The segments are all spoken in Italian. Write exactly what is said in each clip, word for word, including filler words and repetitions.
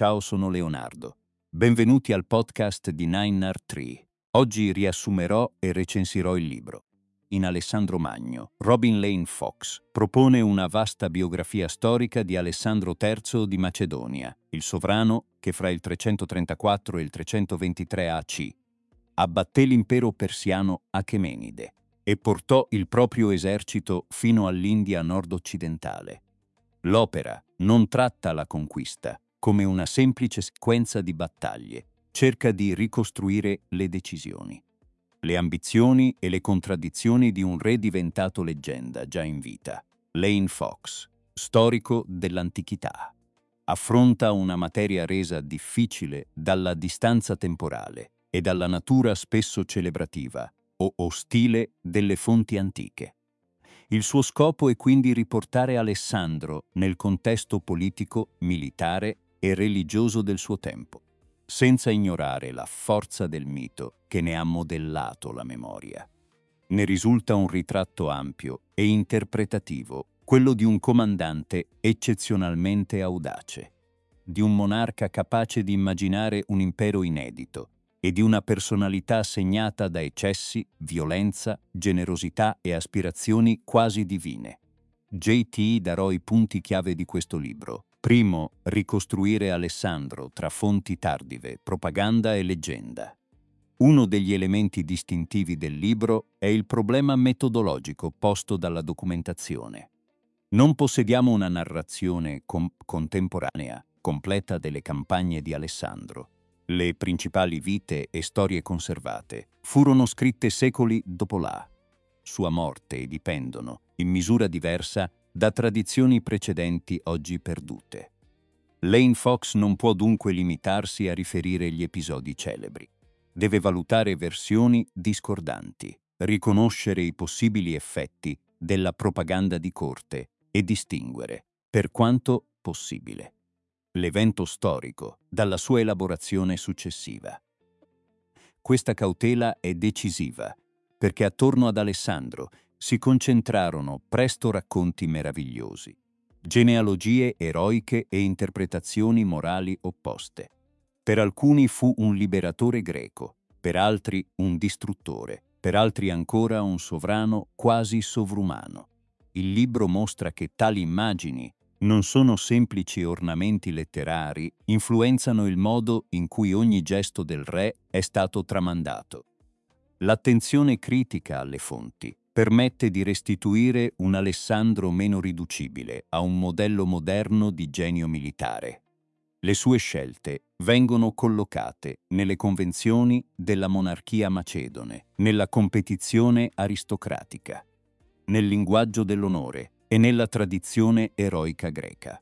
Ciao, sono Leonardo. Benvenuti al podcast di Nine Art Tree. Oggi riassumerò e recensirò il libro. In Alessandro Magno, Robin Lane Fox propone una vasta biografia storica di Alessandro terzo di Macedonia, il sovrano che fra il trecentotrentaquattro e il trecentoventitré A C abbatté l'impero persiano Achemenide e portò il proprio esercito fino all'India nord-occidentale. L'opera non tratta la conquista come una semplice sequenza di battaglie, cerca di ricostruire le decisioni, le ambizioni e le contraddizioni di un re diventato leggenda già in vita. Lane Fox, storico dell'antichità, affronta una materia resa difficile dalla distanza temporale e dalla natura spesso celebrativa o ostile delle fonti antiche. Il suo scopo è quindi riportare Alessandro nel contesto politico, militare e religioso del suo tempo, senza ignorare la forza del mito che ne ha modellato la memoria. Ne risulta un ritratto ampio e interpretativo, quello di un comandante eccezionalmente audace, di un monarca capace di immaginare un impero inedito e di una personalità segnata da eccessi, violenza, generosità e aspirazioni quasi divine. J T darò i punti chiave di questo libro. Primo, ricostruire Alessandro tra fonti tardive, propaganda e leggenda. Uno degli elementi distintivi del libro è il problema metodologico posto dalla documentazione. Non possediamo una narrazione com- contemporanea, completa delle campagne di Alessandro. Le principali vite e storie conservate furono scritte secoli dopo la sua morte e dipendono, in misura diversa, da tradizioni precedenti oggi perdute. Lane Fox non può dunque limitarsi a riferire gli episodi celebri. Deve valutare versioni discordanti, riconoscere i possibili effetti della propaganda di corte e distinguere, per quanto possibile, l'evento storico dalla sua elaborazione successiva. Questa cautela è decisiva, perché attorno ad Alessandro si concentrarono presto racconti meravigliosi, genealogie eroiche e interpretazioni morali opposte. Per alcuni fu un liberatore greco, per altri un distruttore, per altri ancora un sovrano quasi sovrumano. Il libro mostra che tali immagini non sono semplici ornamenti letterari, influenzano il modo in cui ogni gesto del re è stato tramandato. L'attenzione critica alle fonti permette di restituire un Alessandro meno riducibile a un modello moderno di genio militare. Le sue scelte vengono collocate nelle convenzioni della monarchia macedone, nella competizione aristocratica, nel linguaggio dell'onore e nella tradizione eroica greca.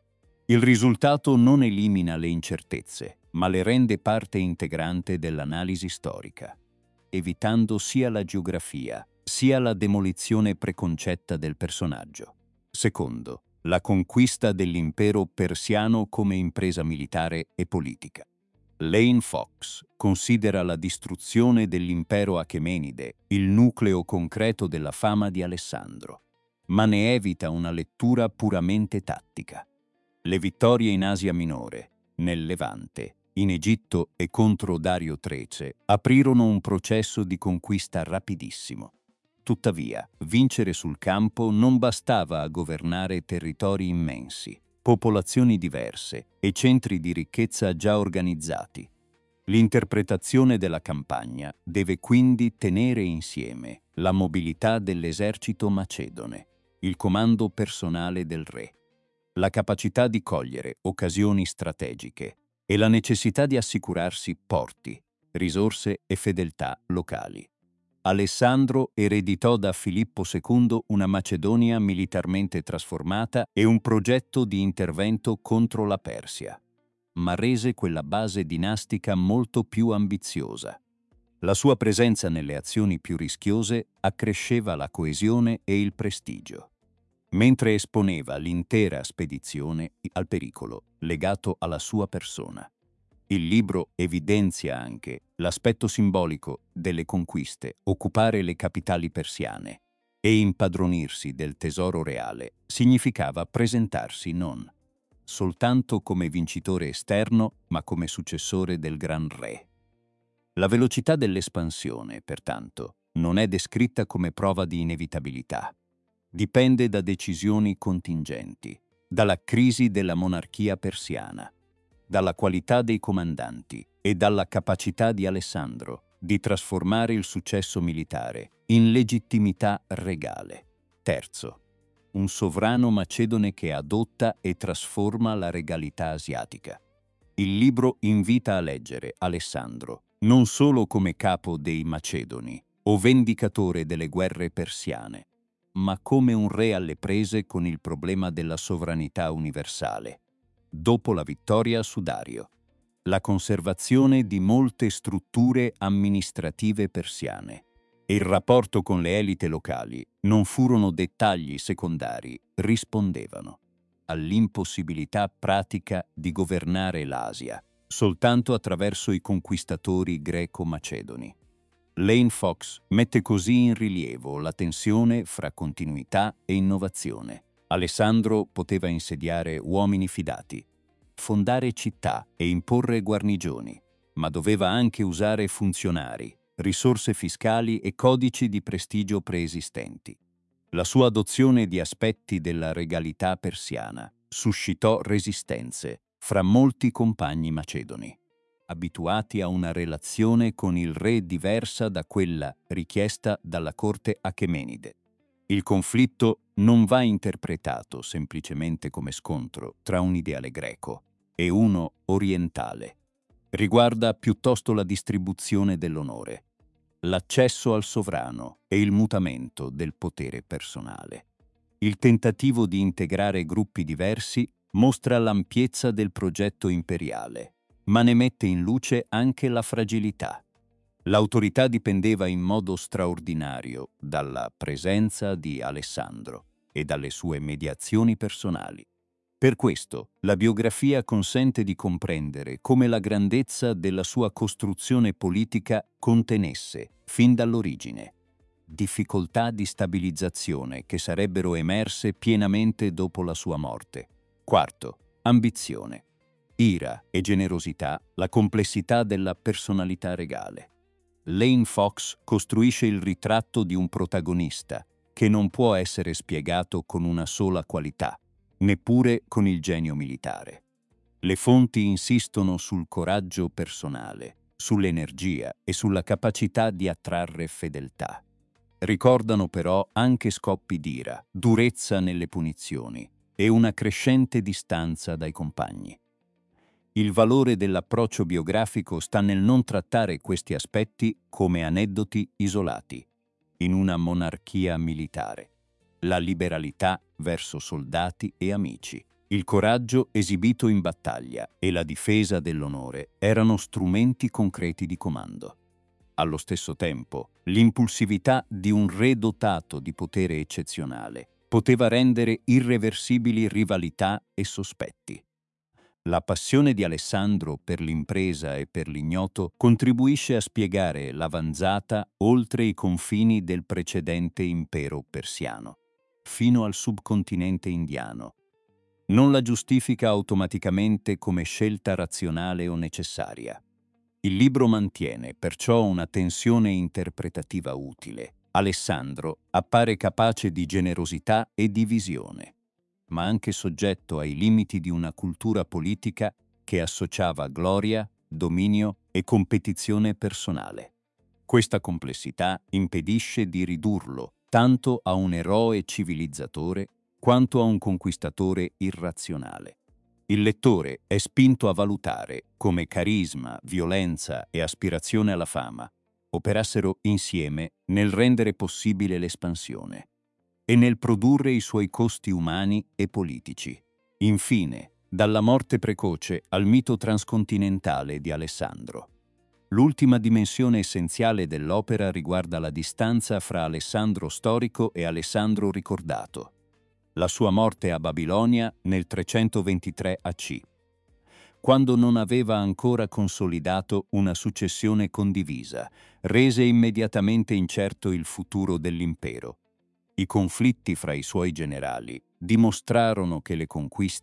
Il risultato non elimina le incertezze, ma le rende parte integrante dell'analisi storica, evitando sia la geografia sia la demolizione preconcetta del personaggio. Secondo, la conquista dell'impero persiano come impresa militare e politica. Lane Fox considera la distruzione dell'impero Achemenide il nucleo concreto della fama di Alessandro, ma ne evita una lettura puramente tattica. Le vittorie in Asia Minore, nel Levante, in Egitto e contro Dario tredici aprirono un processo di conquista rapidissimo. Tuttavia, vincere sul campo non bastava a governare territori immensi, popolazioni diverse e centri di ricchezza già organizzati. L'interpretazione della campagna deve quindi tenere insieme la mobilità dell'esercito macedone, il comando personale del re, la capacità di cogliere occasioni strategiche e la necessità di assicurarsi porti, risorse e fedeltà locali. Alessandro ereditò da Filippo secondo una Macedonia militarmente trasformata e un progetto di intervento contro la Persia, ma rese quella base dinastica molto più ambiziosa. La sua presenza nelle azioni più rischiose accresceva la coesione e il prestigio, mentre esponeva l'intera spedizione al pericolo legato alla sua persona. Il libro evidenzia anche l'aspetto simbolico delle conquiste, occupare le capitali persiane e impadronirsi del tesoro reale significava presentarsi non soltanto come vincitore esterno, ma come successore del Gran Re. La velocità dell'espansione, pertanto, non è descritta come prova di inevitabilità. Dipende da decisioni contingenti, dalla crisi della monarchia persiana, dalla qualità dei comandanti e dalla capacità di Alessandro di trasformare il successo militare in legittimità regale. Terzo, un sovrano macedone che adotta e trasforma la regalità asiatica. Il libro invita a leggere Alessandro non solo come capo dei Macedoni o vendicatore delle guerre persiane, ma come un re alle prese con il problema della sovranità universale. Dopo la vittoria su Dario, la conservazione di molte strutture amministrative persiane e il rapporto con le elite locali non furono dettagli secondari, rispondevano all'impossibilità pratica di governare l'Asia soltanto attraverso i conquistatori greco-macedoni. Lane Fox mette così in rilievo la tensione fra continuità e innovazione. Alessandro poteva insediare uomini fidati, fondare città e imporre guarnigioni, ma doveva anche usare funzionari, risorse fiscali e codici di prestigio preesistenti. La sua adozione di aspetti della regalità persiana suscitò resistenze fra molti compagni macedoni, abituati a una relazione con il re diversa da quella richiesta dalla corte achemenide. Il conflitto non va interpretato semplicemente come scontro tra un ideale greco e uno orientale. Riguarda piuttosto la distribuzione dell'onore, l'accesso al sovrano e il mutamento del potere personale. Il tentativo di integrare gruppi diversi mostra l'ampiezza del progetto imperiale, ma ne mette in luce anche la fragilità. L'autorità dipendeva in modo straordinario dalla presenza di Alessandro e dalle sue mediazioni personali. Per questo, la biografia consente di comprendere come la grandezza della sua costruzione politica contenesse, fin dall'origine, difficoltà di stabilizzazione che sarebbero emerse pienamente dopo la sua morte. Quarto, ambizione, ira e generosità, la complessità della personalità regale. Lane Fox costruisce il ritratto di un protagonista che non può essere spiegato con una sola qualità, neppure con il genio militare. Le fonti insistono sul coraggio personale, sull'energia e sulla capacità di attrarre fedeltà. Ricordano però anche scoppi d'ira, durezza nelle punizioni e una crescente distanza dai compagni. Il valore dell'approccio biografico sta nel non trattare questi aspetti come aneddoti isolati, in una monarchia militare. La liberalità verso soldati e amici, il coraggio esibito in battaglia e la difesa dell'onore erano strumenti concreti di comando. Allo stesso tempo, l'impulsività di un re dotato di potere eccezionale poteva rendere irreversibili rivalità e sospetti. La passione di Alessandro per l'impresa e per l'ignoto contribuisce a spiegare l'avanzata oltre i confini del precedente impero persiano, fino al subcontinente indiano. Non la giustifica automaticamente come scelta razionale o necessaria. Il libro mantiene perciò una tensione interpretativa utile. Alessandro appare capace di generosità e di visione, ma anche soggetto ai limiti di una cultura politica che associava gloria, dominio e competizione personale. Questa complessità impedisce di ridurlo tanto a un eroe civilizzatore quanto a un conquistatore irrazionale. Il lettore è spinto a valutare come carisma, violenza e aspirazione alla fama operassero insieme nel rendere possibile l'espansione e nel produrre i suoi costi umani e politici. Infine, dalla morte precoce al mito transcontinentale di Alessandro. L'ultima dimensione essenziale dell'opera riguarda la distanza fra Alessandro storico e Alessandro ricordato. La sua morte a Babilonia nel trecentoventitré A C, quando non aveva ancora consolidato una successione condivisa, rese immediatamente incerto il futuro dell'impero. I conflitti fra i suoi generali dimostrarono che le conquiste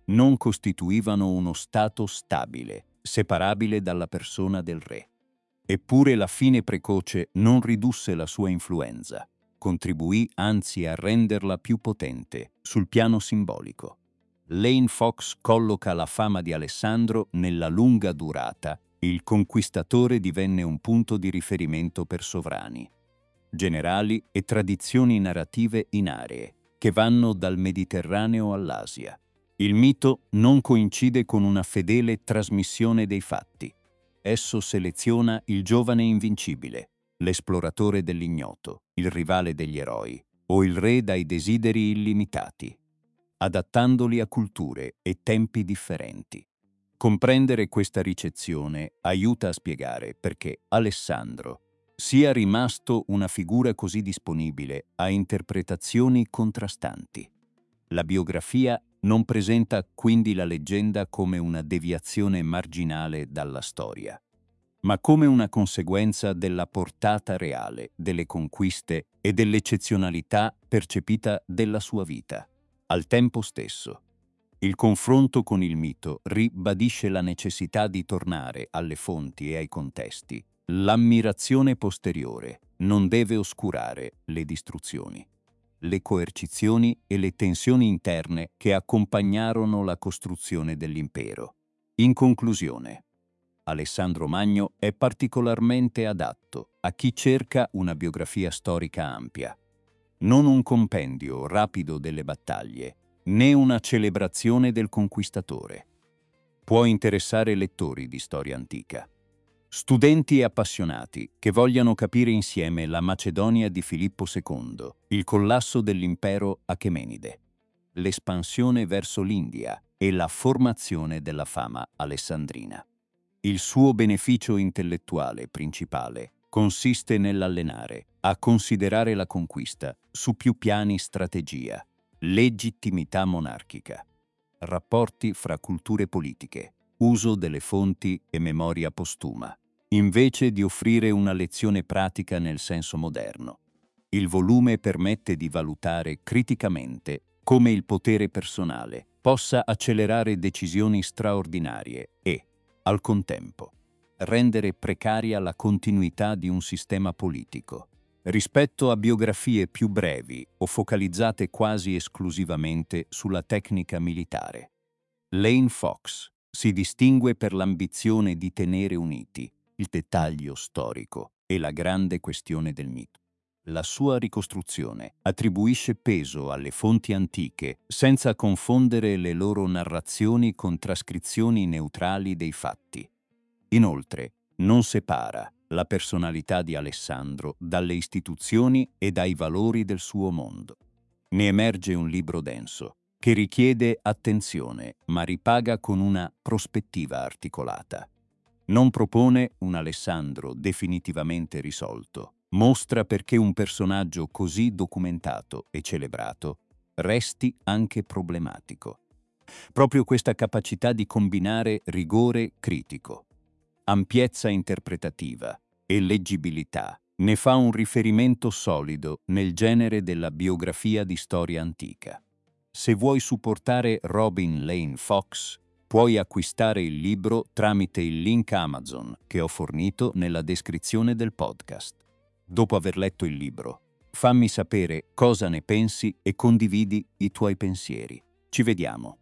non costituivano uno stato stabile, separabile dalla persona del re. Eppure la fine precoce non ridusse la sua influenza, contribuì anzi a renderla più potente sul piano simbolico. Lane Fox colloca la fama di Alessandro nella lunga durata. Il conquistatore divenne un punto di riferimento per sovrani, generali e tradizioni narrative in aree che vanno dal Mediterraneo all'Asia. Il mito non coincide con una fedele trasmissione dei fatti. Esso seleziona il giovane invincibile, l'esploratore dell'ignoto, il rivale degli eroi, o il re dai desideri illimitati, adattandoli a culture e tempi differenti. Comprendere questa ricezione aiuta a spiegare perché Alessandro sia rimasto una figura così disponibile a interpretazioni contrastanti. La biografia non presenta quindi la leggenda come una deviazione marginale dalla storia, ma come una conseguenza della portata reale delle conquiste e dell'eccezionalità percepita della sua vita. Al tempo stesso, il confronto con il mito ribadisce la necessità di tornare alle fonti e ai contesti. L'ammirazione posteriore non deve oscurare le distruzioni, le coercizioni e le tensioni interne che accompagnarono la costruzione dell'impero. In conclusione, Alessandro Magno è particolarmente adatto a chi cerca una biografia storica ampia, non un compendio rapido delle battaglie, né una celebrazione del conquistatore. Può interessare lettori di storia antica, studenti e appassionati che vogliano capire insieme la Macedonia di Filippo secondo, il collasso dell'impero Achemenide, l'espansione verso l'India e la formazione della fama alessandrina. Il suo beneficio intellettuale principale consiste nell'allenare a considerare la conquista su più piani: strategia, legittimità monarchica, rapporti fra culture politiche, uso delle fonti e memoria postuma, invece di offrire una lezione pratica nel senso moderno. Il volume permette di valutare criticamente come il potere personale possa accelerare decisioni straordinarie e, al contempo, rendere precaria la continuità di un sistema politico. Rispetto a biografie più brevi o focalizzate quasi esclusivamente sulla tecnica militare, Lane Fox si distingue per l'ambizione di tenere uniti il dettaglio storico e la grande questione del mito. La sua ricostruzione attribuisce peso alle fonti antiche senza confondere le loro narrazioni con trascrizioni neutrali dei fatti. Inoltre, non separa la personalità di Alessandro dalle istituzioni e dai valori del suo mondo. Ne emerge un libro denso, che richiede attenzione, ma ripaga con una prospettiva articolata. Non propone un Alessandro definitivamente risolto, mostra perché un personaggio così documentato e celebrato resti anche problematico. Proprio questa capacità di combinare rigore critico, ampiezza interpretativa e leggibilità ne fa un riferimento solido nel genere della biografia di storia antica. Se vuoi supportare Robin Lane Fox, puoi acquistare il libro tramite il link Amazon che ho fornito nella descrizione del podcast. Dopo aver letto il libro, fammi sapere cosa ne pensi e condividi i tuoi pensieri. Ci vediamo.